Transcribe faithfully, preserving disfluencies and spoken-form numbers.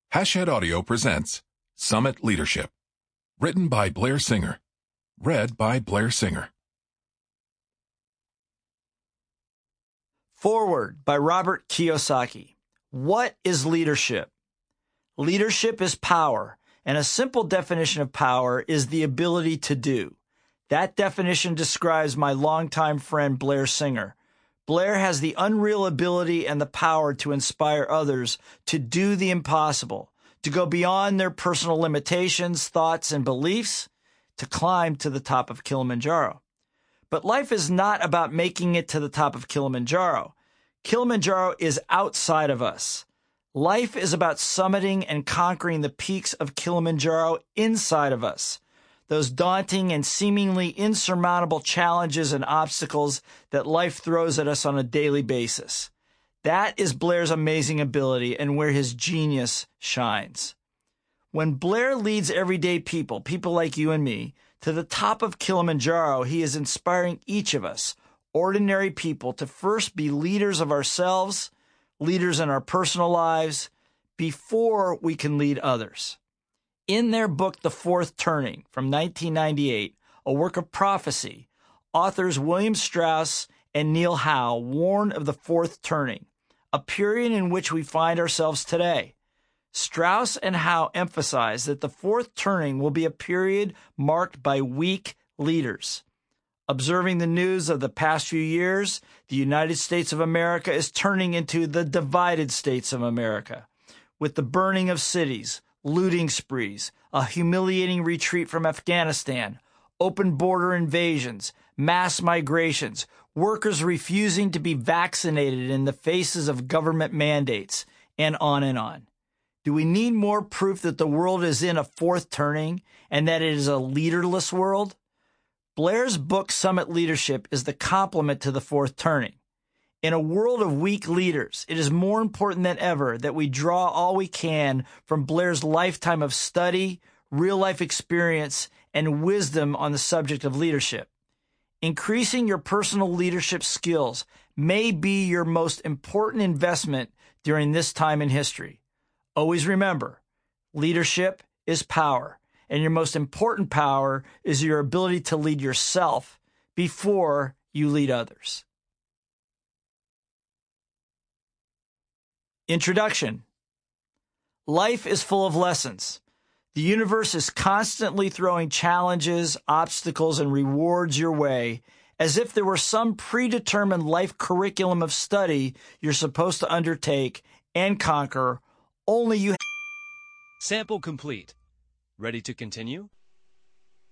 Hashhead Audio presents Summit Leadership. Written by Blair Singer. Read by Blair Singer. Forward by Robert Kiyosaki. What is leadership? Leadership is power, and a simple definition of power is the ability to do. That definition describes my longtime friend Blair Singer. Blair has the unreal ability and the power to inspire others to do the impossible, to go beyond their personal limitations, thoughts, and beliefs, to climb to the top of Kilimanjaro. But life is not about making it to the top of Kilimanjaro. Kilimanjaro is outside of us. Life is about summiting and conquering the peaks of Kilimanjaro inside of us. Those daunting and seemingly insurmountable challenges and obstacles that life throws at us on a daily basis. That is Blair's amazing ability and where his genius shines. When Blair leads everyday people, people like you and me, to the top of Kilimanjaro, he is inspiring each of us, ordinary people, to first be leaders of ourselves, leaders in our personal lives, before we can lead others. In their book, The Fourth Turning, from nineteen ninety-eight, a work of prophecy, authors William Strauss and Neil Howe warn of the fourth turning, a period in which we find ourselves today. Strauss and Howe emphasize that the fourth turning will be a period marked by weak leaders. Observing the news of the past few years, the United States of America is turning into the divided States of America, with the burning of cities, looting sprees, a humiliating retreat from Afghanistan, open border invasions, mass migrations, workers refusing to be vaccinated in the faces of government mandates, and on and on. Do we need more proof that the world is in a fourth turning and that it is a leaderless world? Blair's book, Summit Leadership, is the complement to the fourth turning. In a world of weak leaders, it is more important than ever that we draw all we can from Blair's lifetime of study, real-life experience, and wisdom on the subject of leadership. Increasing your personal leadership skills may be your most important investment during this time in history. Always remember, leadership is power, and your most important power is your ability to lead yourself before you lead others. Introduction. Life is full of lessons. The universe is constantly throwing challenges, obstacles, and rewards your way, as if there were some predetermined life curriculum of study you're supposed to undertake and conquer, only you. Sample complete. Ready to continue?